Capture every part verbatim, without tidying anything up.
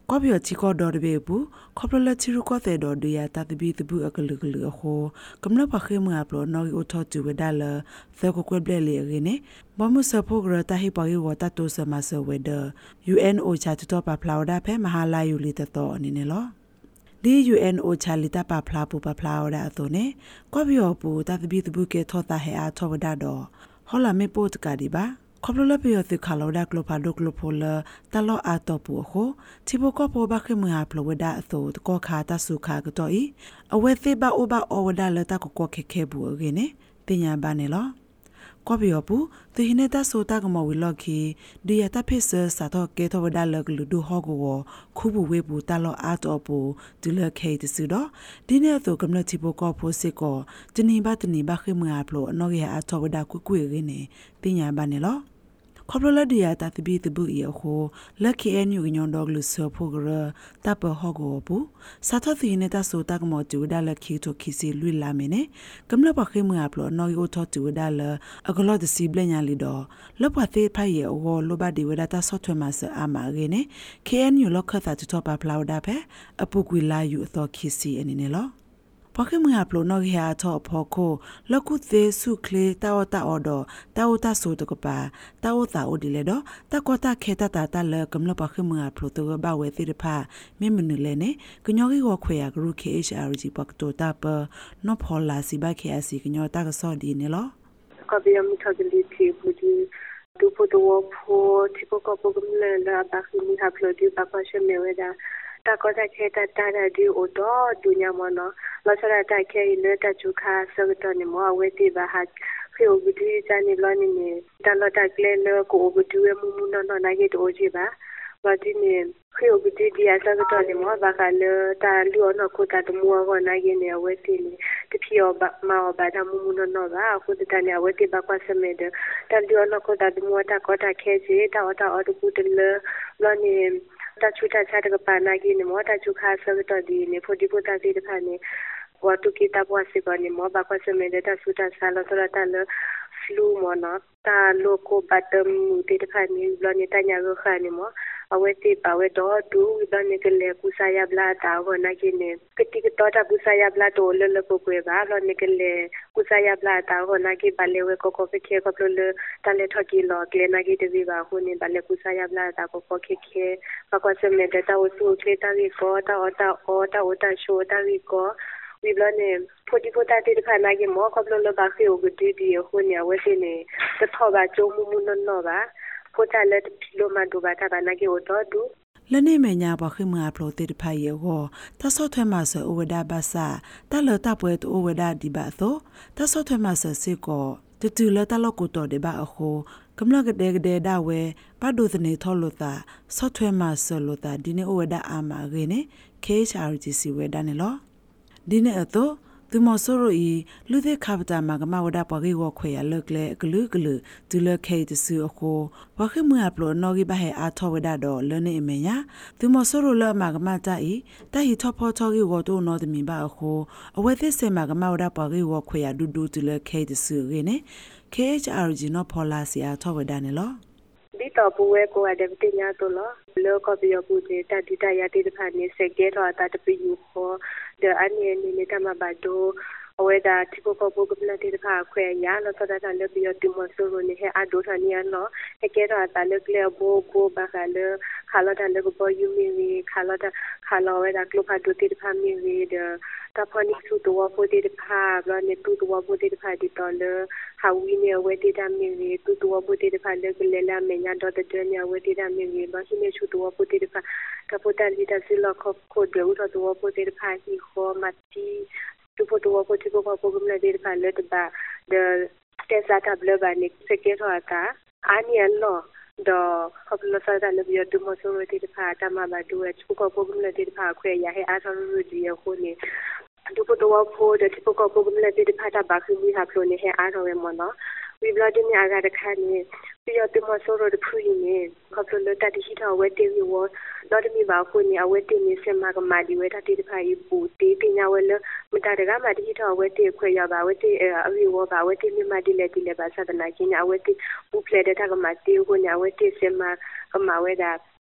ကောပြောချီကောဒေါ်ဘေဘူးခေါပလလချီရကောတဲ့ဒေါ်ဒူယာတတဘီတဘူးအကလကလဟိုကမ္လပခေမအပလောနော်အိုထောတူဝဒါလသဲကိုကွဲပလေလေရင်းနေဘမဆဖိုဂရတာဟိပယဝတတိုဆမဆဝဒ ယူ အန် အို ချာတူတော့ပါဖလာဝဒါဖဲမဟာလာယူလီတတော်အနေနဲ့လောဒီ ယူ အန် အို ချာလီတာပါဖလာပူပါဖလာဝဒါအသွနေကောပြောပူတတဘီတဘူးကေထောတာဟဲအားထောဝဒါတော့ဟောလာမေပို့တကဒီပါခေါပလလပယောသခါလောဒါကလဖာဒိုကလဖိုလတလောအာတော့ပူခိုတီဘကောပေါ်ဘခေမဟာဖလဝဒါအသောတကောခါတဆုခါကတော့ဤအဝဲသေးပါအိုဘာအောဝဒါလတကကောခေခေဘူးအကင်းနေတင်ညာပါနေလောကောပြောပူသူဟိနေတာဆိုတာကမဝီလော်ခီဒီယတာဖိစစာတော့ကေထောဝဒါလကလူဒူဟောကိုခုဘူးဝေဘူးတလောအာတော့ပူဒီလခေတစုတော့ဒီနေ့သူကမ္လတီဘကောဖိုစစ်ကောတနီဘတနီဘခေမဟာဖလောအနော်ရအာတော့ဝဒါကွကွေရင်းနေတင်ညာပါနေလောခေါပလလဒီယာတတဘီတဘူးရခိုလက်ခေအန်ယူညွန်ဒေါဂလူဆောဖိုဂရတပ်ပဟောကိုဘူးစာသသီနေတာဆိုတာကမောတူဒါလက်ခီတိုခီစီလွိလာမင်းနေကမ္လပခေမအပလောနော်ယိုထောတူဒါလအကလော့ဒစီဘလညာလီတော့လပသေးဖိုင်ရဝလောဘဒီဝဒတာဆော့ထွဲမှာစအာမာရင်းနေ ကေ အန် ယူ လောက်ခတ်တာတူပါဖလာဝဒါဖဲအပုကွေလာယူအသောခီစီအနေနဲ့လောပခေမဟာပလိုနော်ရအထောဖောခိုလကုသေးစုခလေတာဝတာအော်ဒတာဝတာဆိုတကပါတာဝတာအိုဒီလေတော့တကောတာခေတတာတလကမ္လပခေမဟာပလိုတဘဝဲသီရဖာမင်းမနူလေနေကညောကြီးကိုခွေရဂရု ကေ အချ် အာ ဂျီ ပတ်တိုတာပနောဖောလာစီဘခေအစီကညောတာကစောဒီနေလောကဘီယမထဂလီတီဘူဒီဒူပိုတိုဖိုတီပိုကပိုကမလေလာဘခိမီဟာပလိုဒီပပရှမေဝဒါတာကောတာခေတတာဒါဒီအိုတော့ဒူညာမနောလောစရတာခေလေတချူခါစကတနေမောဝေတိဘာဟာခေအိုဂူဒီချာနီလောနီနေတာလတာကလေလကိုအိုဂူဒီဝမူမူနော်နော်နိုင်တိုဂျီဘာဘာဒီနေခေအိုဂူဒီဒီအစကတနေမောဘာခါလေတာလီောနော်ကိုတာတမောကနိုင်နေဝေတိနေတဖြီောဘာမောဘာတာမူမူနော်နော်ဘာခုတတနေဝေတိဘာကွာစမေဒတာလီောနော်ကိုတာတမောတာကောတာခေစီတာဝတာအော်တူတလလောနီတာချူတာချာတကပါနာကြီးနေမောတာချူခါဆကတော့ဒီနေဖို့ဒီဖို့တာစီတဖာနေဝါတူကီတာပွားစီကနေမောဘာကွာစမေဒတာဆူတာဆာလောတတာလဖလူမောနတာလိုကိုဘတ်တမ်ဒီတဖာနေဘလနေတာညာကိုခါနေမောအဝဲတိပါဝဲတော့ဒူဝိဒနေကလေကူဆာယဘလာတာဝနာကြီးနေကတိကတော့တာကူဆာယဘလာတော့လလပုကွေပါလောနေကလေကူဆာယဘလာတာဝနာကြီးဘလေဝဲကိုကိုဖခေကပလတလေထကီလောကလေနာကြီးတစီပါခုနေဘလေကူဆာယဘလာတာကိုကိုခေခေပကွာစမေဒတာဝဆူခေတာရီကိုတာအတာအောတာဝတာရှိုတာရီကိုဝိဘလနေဖိုဒီဖိုတာတိတခါနာကြီးမောကပလလဘာခေကိုဒီဒီခုနေဝဲစနေတထောပါကျုံမူမူနော်နော်ပါဖိုတာလက်ပီလိုမန်ဒူဘာတာဘာနာကြီးတော့ဒူလနေမညာပခိမအပလိုတေတဖိုင်ယောတဆော့ထွဲမဆအဝဒဘာစာတလတပွဲတအဝဒဒီဘာသောတဆော့ထွဲမဆစေကောတတူလတလောက်ကိုတော်ဒီဘာအခုကမလကတဲ့တဲ့ဒါဝဲပဒုသနေထောလို့တာဆော့ထွဲမဆလို့တာဒီနေအဝဒအာမာရင်းနေ ကေ အချ် အာ ဂျီ စီ ဝဲဒါနေလောဒီနေအတော့သူမဆိုရိုဤလူသေးခပတာမကမဝဒပဂေဝခွေရလက်လေဂလူဂလူဒူလခေတဆူအခုဝခိမအပလောနော်ဂိဘဟဲအာထောဝဒတော့လနေအမညာသူမဆိုရိုလမကမတာဤတဟီထောဖောထောဂိဝတော့နော်တမီပါအခုအဝဲသစ်စမကမဝဒပဂေဝခွေရဒူဒူဒူလခေတဆူရင်းနေ ကေ အချ် အာ ဂျီ နော်ဖောလာစီအာထောဝဒနေလောဒီတော့ဘူးဝဲကိုအဒဗတိညာတော့လောကဘီယပူတေတတိတရတိတဖာနေစကေတော့တာတပီယူခေါ်တဲ့အန်နီနေတမဘဒိုအဝဲတာတိကိုကိုပုကပလတိတဖာခွဲရလောတော့တာလက်ပြီးတော့ဒီမဆိုလို့နေဟဲအဒိုထနီယနော်အကေတော့တာလက်လေဘောဘောဘခါလခါလာတလက်ဘောယူမီဝီခါလာတခါလာဝဲတာကလဖာဒိုတိတဖာမီဝီဒတာဖနီစုတော့ဖိုတိတဖာဘလနေတူတော့ဖိုတိတဖာဒီတော်လဟာဝီနေဝဲတိတမီဝီတူတော့ဖိုတိတဖာလက်လေလာမညာတော့တဲ့ညဝဲတိတမီဝီဘာရှိနေစုတော့ဖိုတိတဖာကပိုတန်ဒီတစီလောက်ခိုဒေဦးတော့ဖိုတိတဖာဟီခေါ်မတီတူဖို့တော့ကိုတိကိုကိုကမလဲဒီဖာလက်တာဒတက်စာတဘလဘာနိစကေထောတာအာနီယလောတော့ခပလဆာတလဘီယတူမဆိုရတီတဖာတမဘာဒူအချူကိုကိုကမလဲဒီဖာခွေရဟဲအားဆောရူဒီယခုနေတူဖို့တော့ဖို့တဲ့တိကိုကိုကမလဲဒီဖာတာဘာခမီဟာဖလိုနေဟဲအားဆောရမနော်ဝီဘလာဒီနီအားကတခါနေပြီးတော့တူမဆိုရတဲ့ဖူးနေခပလတတိဟီထောဝဲတီဝီဝလော်တမီပါခုနေအဝဲတီနေစမကမာဒီဝဲတတိတဖာဤပူတီပညာဝဲလမတတကမာတိထောဝဲတီခွေရပါဝဲတီအဝီဝပါဝဲတီမြမတီလက်တီလက်ပါသဒနာချင်းအဝဲတီပူဖလက်တဲ့ကမာတီကိုညာဝဲတီစမကမာဝဲတာ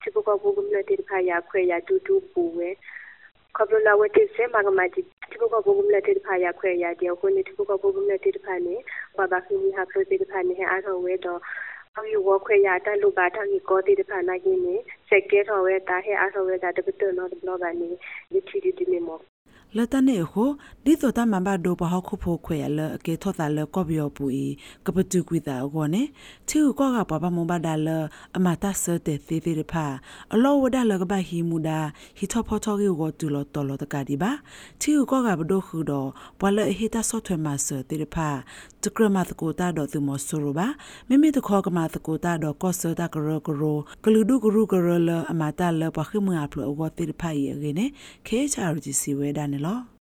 ที่พวกเขาพูดเลยที่พายาคุยยาดูดูปูเวขบวนเราเวทีเสมากมาจิที่พวกเขาพูดเลยที่พายาคุยยาเดียวคนนี้ที่พวกเขาพูดเลยที่พานี้ว่าบางทีมีฮับโรที่พานี้ให้อาเราเวดเอาอยู่ว่าคุยยาแต่ลูกบาทางอีกก็ที่พานากินี่เซ็กเกอร์เราเวตาให้อาเราเวตาเด็กตัวน้อยบล็อกอันนี้ยิที่ดีดีไม่หมดเลตันเนโฮดิตัวตามันบาโดปะฮคุโพခွေရလအကေထောတာလကော့ဘီယောပူဤကပတူကွီတာအောနေချီကောကပပမဘဒါလအမတာဆတဲ့သေးသေးဖာအလောဝဒလကပဟီမူဒါဟီထောဖောထောကေကိုတူလောတော်လောတကဒီပါချီကောကဘဒိုခုတော့ဘလဟီတာဆော့ထွဲမှာဆတဲ့ဖာတကရမတကိုတာတော့သူမဆိုရပါမိမိတခေါကမတကိုတာတော့ကောဆတာကရကရကလူဒုကရုကရလအမတာလပခိမအပလောဝတဲ့ဖာယေနေခေချာရဂျီစီဝဲဒါနေလော